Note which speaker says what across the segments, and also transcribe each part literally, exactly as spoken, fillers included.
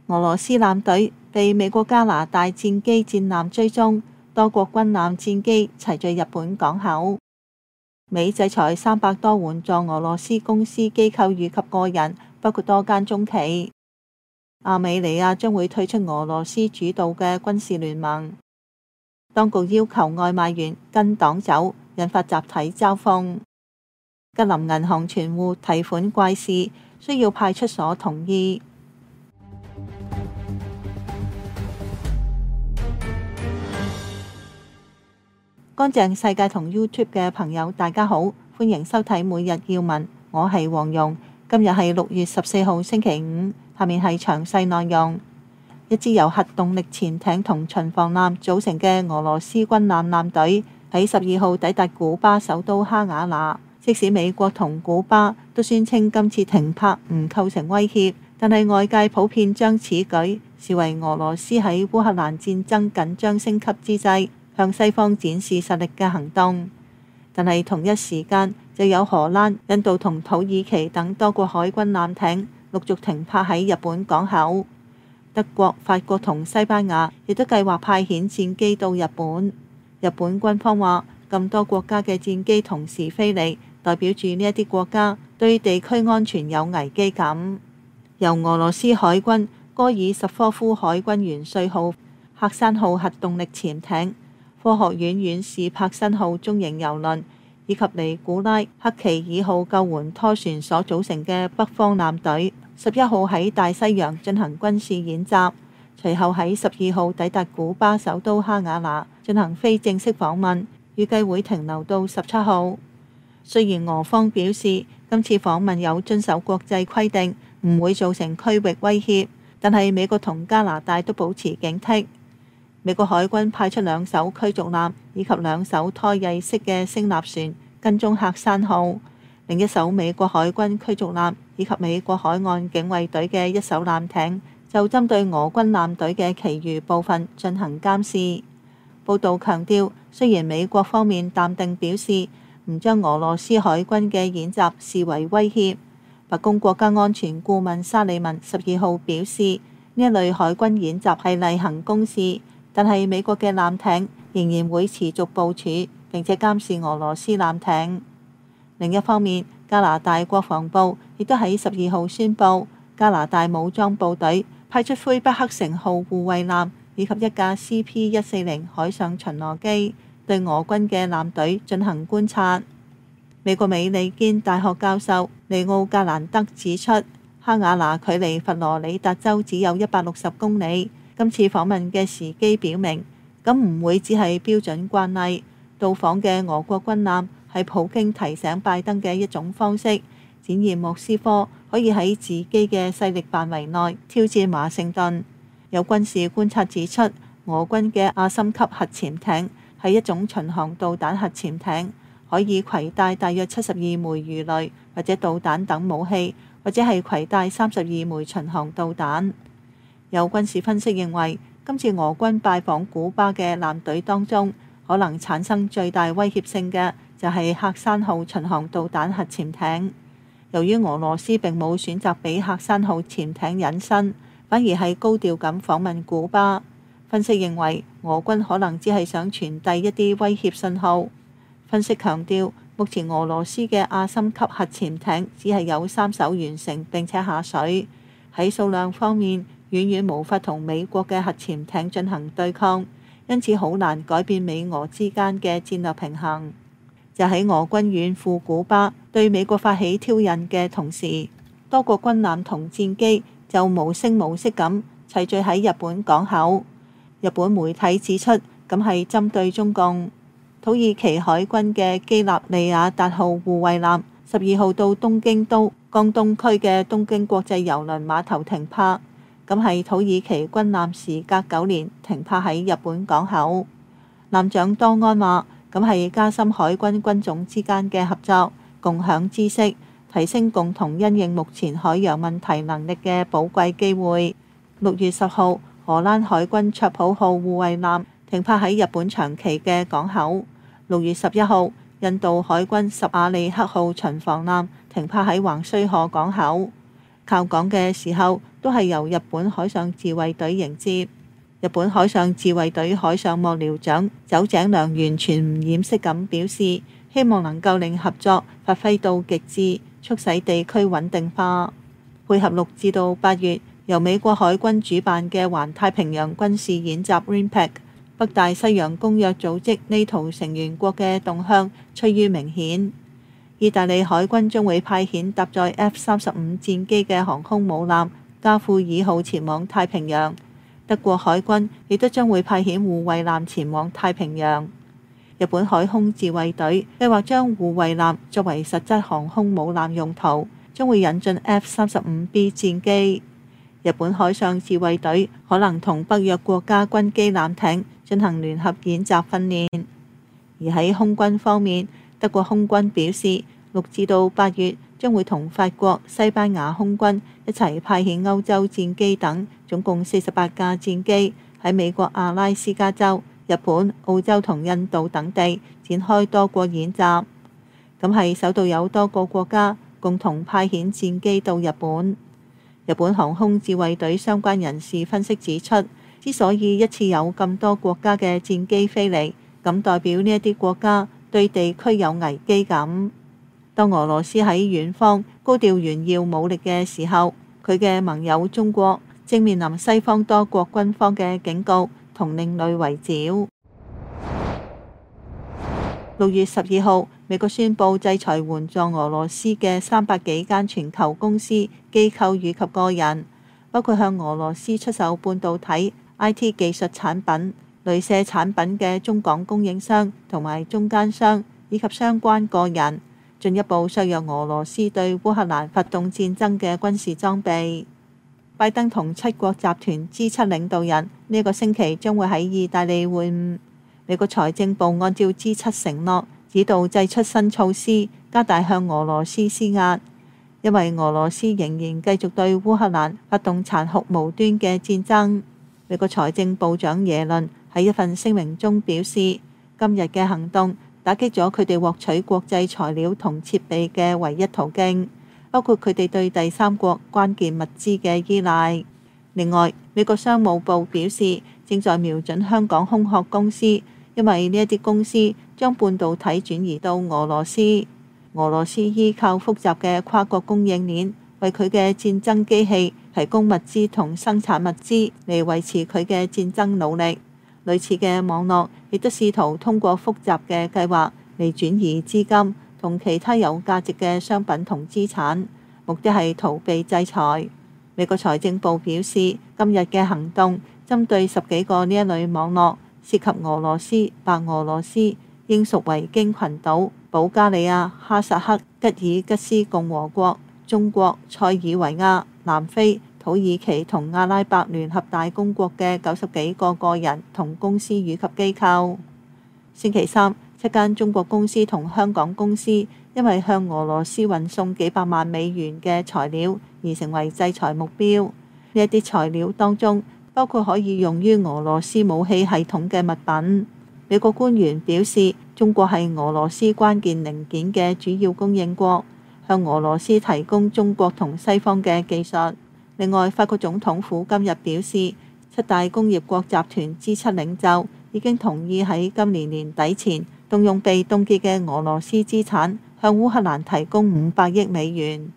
Speaker 1: 俄羅斯艦隊被美國加拿大戰機戰艦追蹤，多國軍艦戰機齊聚日本港口。美制裁三百多援助俄羅斯公司機構以及個人，包括多間中企。亞美尼亞將會退出俄羅斯主導嘅軍事聯盟。當局要求外賣員跟黨走，引發集體嘲諷。吉林銀行存戶提款怪事，需要派出所同意。乾淨世界同 YouTube 嘅朋友，大家好，歡迎收睇每日要聞，我係黃蓉。今日係六月十四號星期五，下面係詳細內容。一支由核動力潛艇同巡防艦組成嘅俄羅斯軍艦艦隊喺十二號抵達古巴首都哈瓦那。即使美國同古巴都宣稱今次停泊唔構成威脅，但係外界普遍將此舉視為俄羅斯喺烏克蘭戰爭緊張升級之際向西方展示實力嘅行動。但係同一時間就有荷蘭、印度同土耳其等多國海軍艦艇陸續停泊喺日本港口。德國、法國同西班牙亦都計劃派遣戰機到日本。日本軍方話，咁多國家嘅戰機同時飛嚟，代表住呢一啲國家對地區安全有危機感。由俄羅斯海軍戈爾什科夫海軍元帥號喀山號核動力潛艇、科學院院士柏辛號中型油輪以及尼古拉克奇爾號救援拖船所組成嘅北方艦隊，十一號喺大西洋進行軍事演習，隨後喺十二號抵達古巴首都哈瓦那進行非正式訪問，預計會停留到十七號。雖然俄方表示今次訪問有遵守國際規定，唔會造成區域威脅，但係美國同加拿大都保持警惕。美國海軍派出兩艘驅逐艦以及兩艘拖曳式嘅聲納船跟蹤喀山號，另一艘美國海軍驅逐艦以及美國海岸警衛隊嘅一艘艦艇就針對俄軍艦隊嘅其餘部分進行監視。報道強調，雖然美國方面淡定表示唔將俄羅斯海軍嘅演習視為威脅，白宮國家安全顧問沙利文十二號表示，呢一類海軍演習係例行公事，但係美國嘅艦艇仍然會持續部署並且監視俄羅斯艦艇。另一方面，加拿大國防部亦都喺十二號宣布，加拿大武裝部隊派出魁北克城號護衛艦以及一架 C P 一四零海上巡邏機對俄軍嘅艦隊進行觀察。美國美利堅大學教授尼奧格蘭德指出，哈瓦那距離佛羅里達州只有一百六十公里。今次訪問嘅時機表明，咁唔會只係標準慣例。到訪嘅俄國軍艦係普京提醒拜登嘅一種方式，展現莫斯科可以喺自己嘅勢力範圍內挑戰華盛頓。有軍事觀察指出，俄軍嘅阿森級核潛艇係一種巡航導彈核潛艇，可以攜帶大約七十二枚魚雷或者導彈等武器，或者係攜帶三十二枚巡航導彈。有軍事分析認為，今次俄軍拜訪古巴嘅艦隊當中，可能產生最大威脅性嘅就係喀山號巡航導彈核潛艇。由於俄羅斯並冇選擇俾喀山號潛艇隱身，反而係高調咁訪問古巴。分析認為，俄軍可能只係想傳遞一啲威脅信號。分析強調，目前俄羅斯嘅阿森級核潛艇只係有三艘完成並且下水，喺數量方面遠遠無法同美國嘅核潛艇進行對抗，因此好難改變美俄之間嘅戰略平衡。就喺俄軍遠赴古巴對美國發起挑釁嘅同時，多國軍艦同戰機就無聲無息咁齊聚喺日本港口。日本媒體指出，咁係針對中共。土耳其海軍嘅基納利亞達號護衛艦十二號到東京都江東區嘅東京國際郵輪碼頭停泊，咁係土耳其軍艦時隔九年停泊喺日本港口。艦長多安話，咁係加深海軍軍種之間嘅合作，共享知識，提升共同因應目前海洋問題能力嘅寶貴機會。六月十號，荷蘭海軍卓普號護衛艦停泊喺日本長崎嘅港口。六月十一號，印度海軍什瓦利克號巡防艦停泊喺橫須賀港口。靠港嘅時候， 都係由日本海上自衛隊迎接。日本海上自衛隊海上幕僚長酒井良完全唔掩飾咁表示，希望能夠令合作發揮到極致，促使地區穩定化。配合六至到八月由美國海軍主辦嘅環太平洋軍事演習 RIMPAC， 北大西洋公約組織 NATO 成員國嘅動向趨於明顯。意大利海軍將會派遣搭載 F 三十五戰機嘅航空母艦加富爾號前往太平洋。德國海軍亦都將會派遣護衛艦前往太平洋。日本海空自衛隊計劃將護衛艦作為實質航空母艦用途，將會引進 F 三十五 B 戰機。日本海上自衛隊可能同北約國家軍機艦艇進行聯合演習訓練。而喺空軍方面，德國空軍表示，六至到八月將會同法國、西班牙空軍一齊派遣歐洲戰機等總共四十八架戰機喺美國阿拉斯加州、日本、澳洲同印度等地展開多國演習。咁係首度有多個國家共同派遣戰機到日本。日本航空自衛隊相關人士分析指出，之所以一次有咁多國家嘅戰機飛嚟，咁代表呢一啲國家對地區有危機感。當俄羅斯喺遠方高調炫耀武力嘅時候，佢嘅盟友中國正面臨西方多國軍方嘅警告同另類圍剿。六月十二號，美國宣布制裁援助俄羅斯嘅三百幾間全球公司、機構以及個人，包括向俄羅斯出售半導體、I T 技術產品、鐳射產品嘅中港供應商同埋中間商以及相關個人，進一步削弱俄羅斯對烏克蘭發動戰爭嘅軍事裝備。拜登同七國集團 G 七領導人呢個星期將會喺意大利會晤。美國財政部按照 G 七承諾，指導祭出新措施，加大向俄羅斯施壓，因為俄羅斯仍然繼續對烏克蘭發動殘酷無端嘅戰爭。美國財政部長耶倫喺一份聲明中表示，今日嘅行動打擊咗佢哋獲取國際材料同設備嘅唯一途徑，包括佢哋對第三國關鍵物資嘅依賴。另外，美國商務部表示，正在瞄準香港空殼公司，因為呢一啲公司將半導體轉移到俄羅斯。俄羅斯依靠複雜嘅跨國供應鏈，為佢嘅戰爭機器提供物資同生產物資嚟維持佢嘅戰爭努力。類似嘅網絡亦都試圖通過複雜嘅計劃嚟轉移資金同其他有價值嘅商品同資產，目的係逃避制裁。美國財政部表示，今日嘅行動針對十幾個呢一類網絡，涉及俄羅斯、白俄羅斯、英屬維京群島、保加利亞、哈薩克、吉爾吉斯共和國、中國、塞爾維亞、南非、土耳其同阿拉伯聯合大公國嘅九十幾個個人同公司以及機構。星期三，七間中國公司同香港公司因為向俄羅斯運送幾百萬美元嘅材料而成為制裁目標。呢一啲材料當中包括可以用於俄羅斯武器系統嘅物品。美國官員表示，中國係俄羅斯關鍵零件嘅主要供應國，向俄羅斯提供中國同西方嘅技術。另外，法國總統府今日表示，七大工業國集團 G 七領袖已經同意喺今年年底前動用被凍結嘅俄羅斯資產，向烏克蘭提供五百億美元。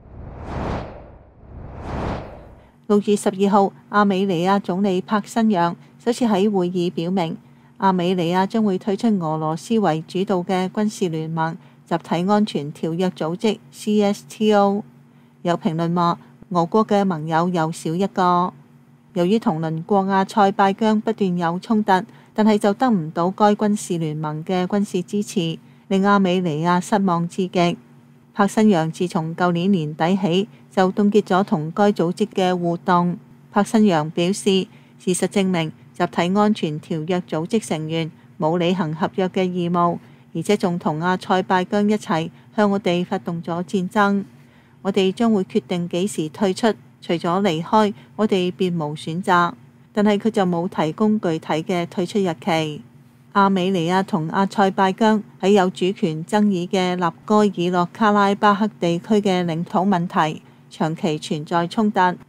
Speaker 1: 六月十二號，亞美尼亞總理帕辛揚首次喺會議表明，亞美尼亞將會退出俄羅斯為主導嘅軍事聯盟集體安全條約組織 C S T O。有評論話，俄國嘅盟友又少一個。由於同鄰國阿塞拜疆不斷有衝突，但係就得唔到該軍事聯盟嘅軍事支持，令亞美尼亞失望至極。帕辛揚自從舊年年底起就凍結咗同該組織嘅互動。帕辛揚表示，事實證明集體安全條約組織成員冇履行合約嘅義務，而且仲同阿塞拜疆一齊向我哋發動咗戰爭。我哋將會決定幾時退出，除咗離開，我哋別無選擇。但係佢就冇提供具體嘅退出日期。亞美尼亞同阿塞拜疆喺有主權爭議嘅納戈爾諾卡拉巴克地區嘅領土問題長期存在衝突。喺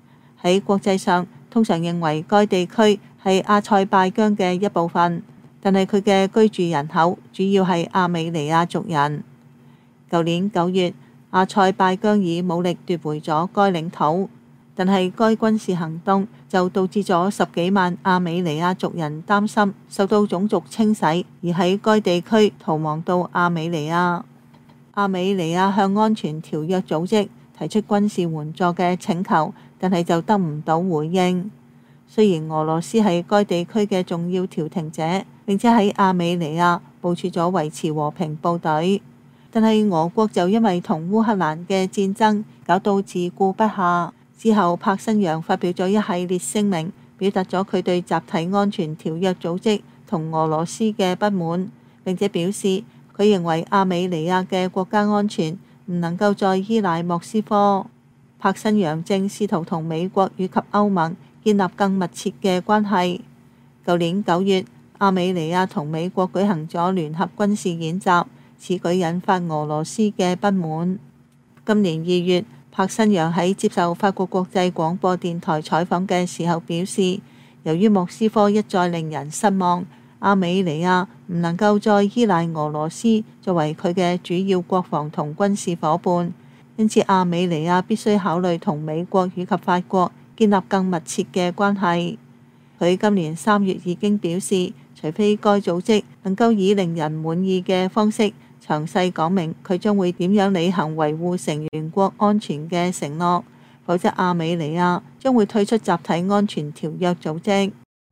Speaker 1: 喺國際上通常認為該地區係阿塞拜疆嘅一部分，但係佢嘅居住人口主要係亞美尼亞族人。舊年九月，阿塞拜疆以武力奪回咗該領土，但係該軍事行動就導致咗十幾萬亞美尼亞族人擔心受到種族清洗，而喺該地區逃亡到亞美尼亞。亞美尼亞向安全條約組織提出軍事援助嘅請求，但係就得唔到回應。雖然俄羅斯係該地區嘅重要調停者，並且喺亞美尼亞部署咗維持和平部隊，但係俄國就因為同烏克蘭嘅戰爭搞到自顧不暇。之後，帕辛揚發表咗一系列聲明，表達咗佢對集體安全條約組織同俄羅斯嘅不滿，並且表示佢認為亞美尼亞嘅國家安全唔能夠再依賴莫斯科。帕辛揚正試圖同美國以及歐盟建立更密切嘅關係。舊年九月，亞美尼亞同美國舉行咗聯合軍事演習，此舉引發俄羅斯嘅不滿。今年二月，帕辛揚喺接受法國國際廣播電台採訪嘅時候表示，由於莫斯科一再令人失望，亞美尼亞唔能夠再依賴俄羅斯作為佢嘅主要國防同軍事夥伴，因此亞美尼亞必須考慮同美國以及法國建立更密切嘅關係。佢今年三月已經表示，除非該組織能夠以令人滿意嘅方式詳細講明佢將會點樣履行維護成員國安全嘅承諾，否則亞美尼亞將會退出集體安全條約組織。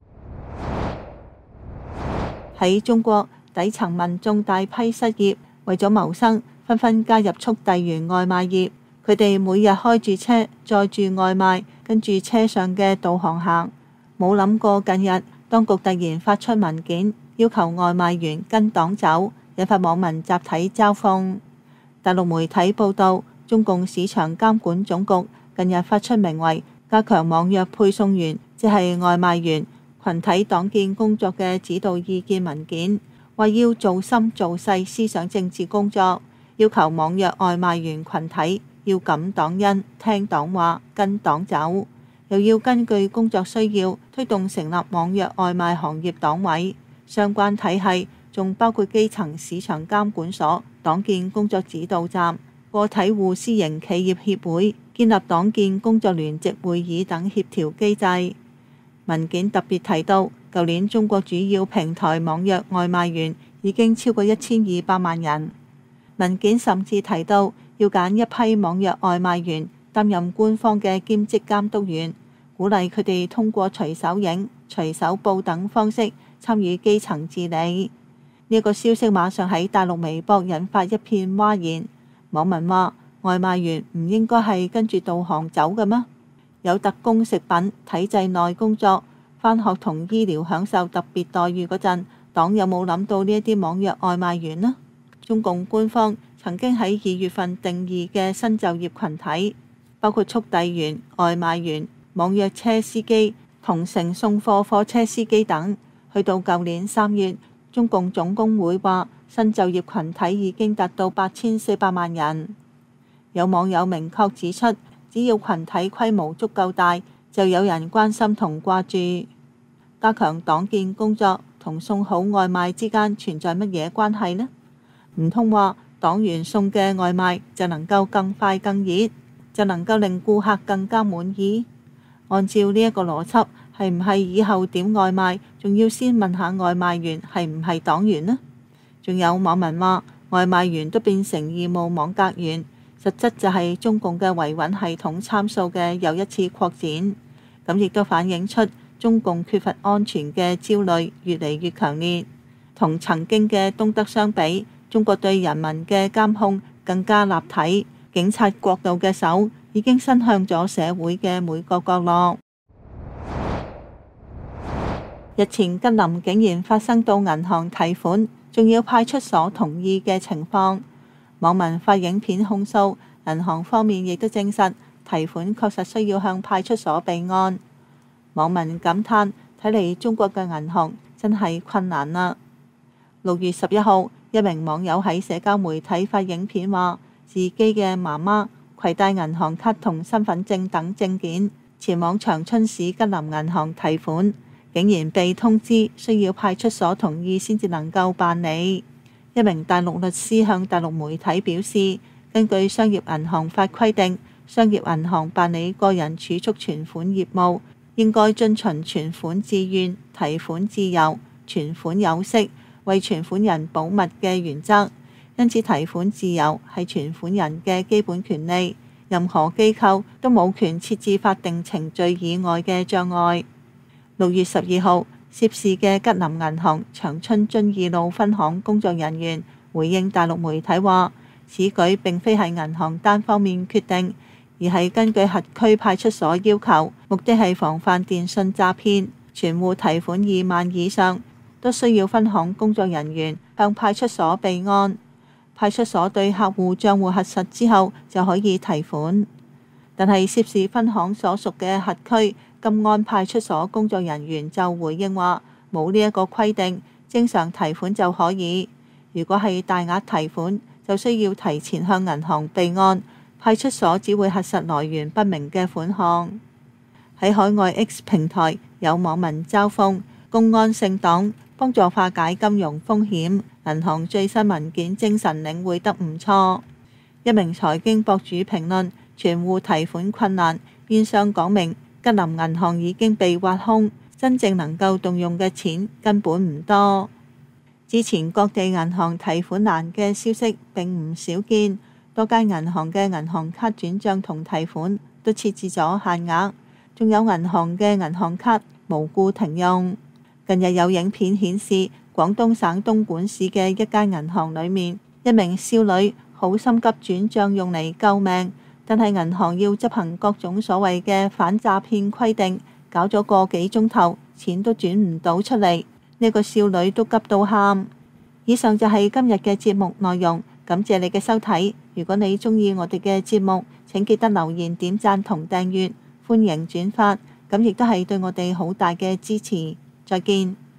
Speaker 1: 喺中國，底層民眾大批失業，為咗謀生，紛紛加入速遞員外賣業。佢哋每日開住車載住外賣，跟住車上嘅導航行，冇諗過近日當局突然發出文件，要求外賣員跟黨走，引發網民集體嘲諷。大陸媒體報道，中共市場監管總局近日發出名為《加強網約配送員，即係外賣員群體黨建工作嘅指導意見》文件，話要做深做細思想政治工作，要求網約外賣員群體要感黨恩、聽黨話、跟黨走，又要根據工作需要推動成立網約外賣行業黨委，相關體系仲包括基層市場監管所、黨建工作指導站、個體戶私營企業協會，建立黨建工作聯席會議等協調機制。文件特別提到，舊年中國主要平台網約外賣員已經超過一千二百萬人。文件甚至提到，要揀一批網約外賣員擔任官方嘅兼職監督員，鼓勵佢哋通過隨手影、隨手報等方式參與基層治理。呢一個消息馬上喺大陸微博引發一片譁然。網民話：外賣員唔應該係跟住導航走嘅咩？有特供食品、體制內工作、返學同醫療享受特別待遇嗰陣，黨有冇諗到呢一啲網約外賣員呢？中共官方曾經喺二月份定義嘅新就業群體，包括速遞員、外賣員、網約車司機同城送貨貨車司機等。去到舊年三月，中共總工會話新就業群體已經達到八千四百萬人。有網友明確指出，只要群體規模足夠大，就有人關心同掛住。加強黨建工作同送好外賣之間存在乜嘢關係呢？唔通話黨員送嘅外賣就能夠更快更熱，就能夠令顧客更加滿意？按照呢一個邏輯，係唔係以後點外賣仲要先問下外賣員係唔係黨員呢？仲有網民話外賣員都變成義務網格員，實質就係中共嘅維穩系統參數嘅又一次擴展。咁亦都反映出中共缺乏安全嘅焦慮越嚟越強烈。同曾經嘅東德相比，中國對人民嘅監控更加立體，警察國度嘅手已經伸向咗社會嘅每個角落。日前吉林竟然發生到銀行提款，仲要派出所同意嘅情況，網民發影片控訴，銀行方面亦都證實提款確實需要向派出所備案。網民感嘆：睇嚟中國嘅銀行真係困難啦。六月十一號，一名網友喺社交媒體發影片話，自己嘅媽媽攜帶銀行卡同身份證等證件， 前往長春市吉林銀行提款，竟然被通知需要派出所同意先至能夠辦理。一名大陸律師向大陸媒體表示，根據商業銀行法規定，商業銀行辦理個人儲蓄存款業務，應該遵循存款自願、提款自由、存款有息、為存款人保密嘅原則。因此，提款自由係存款人嘅基本權利，任何機構都冇權設置法定程序以外嘅障礙。六月十二號，涉事嘅吉林銀行長春遵義路分行工作人員回應大陸媒體話，此舉並非係銀行單方面決定，而係根據轄區派出所要求，目的係防範電信詐騙。存戶提款二萬以上，都需要分行工作人員向派出所備案，派出所對客戶帳戶核實之後就可以提款。但係涉事分行所屬嘅轄區金安派出所工作人員就回應話，冇呢一個規定，正常提款就可以。如果係大額提款，就需要提前向銀行備案，派出所只會核實來源不明嘅款項。喺海外 X 平台，有網民嘲諷公安姓黨，幫助化解金融風險，銀行最新文件精神領會得唔錯。一名財經博主評論，存戶提款困難，變相講明吉林銀行已經被挖空，真正能夠動用嘅錢根本唔多。之前各地銀行提款難嘅消息並唔少見，多間銀行嘅銀行卡轉賬同提款都設置咗限額，仲有銀行嘅銀行卡無故停用。近日有影片顯示，廣東省東莞市嘅一間銀行裡面，一名少女好心急轉賬用嚟救命，但係銀行要執行各種所謂嘅反詐騙規定，搞咗個幾鐘頭，錢都轉唔到出嚟。呢個少女都急到喊。以上就係今日嘅節目內容，感謝你嘅收睇。如果你鍾意我哋嘅節目，請記得留言、點讚同訂閱，歡迎轉發，咁亦都係對我哋好大嘅支持。再見。